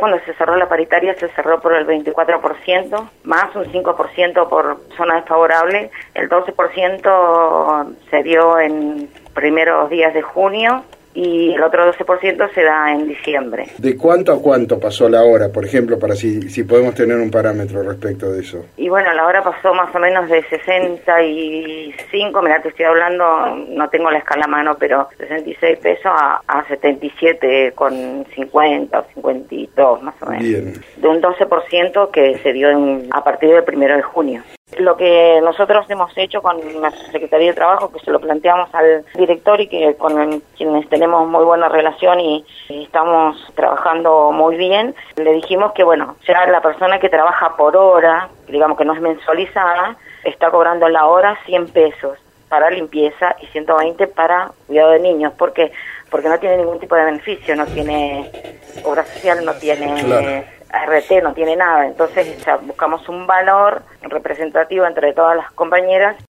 Cuando se cerró la paritaria se cerró por el 24%, más un 5% por zona desfavorable. El 12% se dio en primeros días de junio y el otro 12% se da en diciembre. ¿De cuánto a cuánto pasó la hora, por ejemplo, para si podemos tener un parámetro respecto de eso? Y bueno, la hora pasó más o menos de 65, mirá, te estoy hablando, no tengo la escala a mano, pero 66 pesos a 77 con 50 o 52 más o menos. Bien. De un 12% que se dio a partir del 1 de junio. Lo que nosotros hemos hecho con la Secretaría de Trabajo, que se lo planteamos al director y que con quienes tenemos muy buena relación y estamos trabajando muy bien, le dijimos que bueno, ya la persona que trabaja por hora, digamos que no es mensualizada, está cobrando la hora 100 pesos para limpieza y 120 para cuidado de niños. ¿Por qué? Porque no tiene ningún tipo de beneficio, no tiene obra social, no tiene... Claro. RT, no tiene nada. Entonces ya buscamos un valor representativo entre todas las compañeras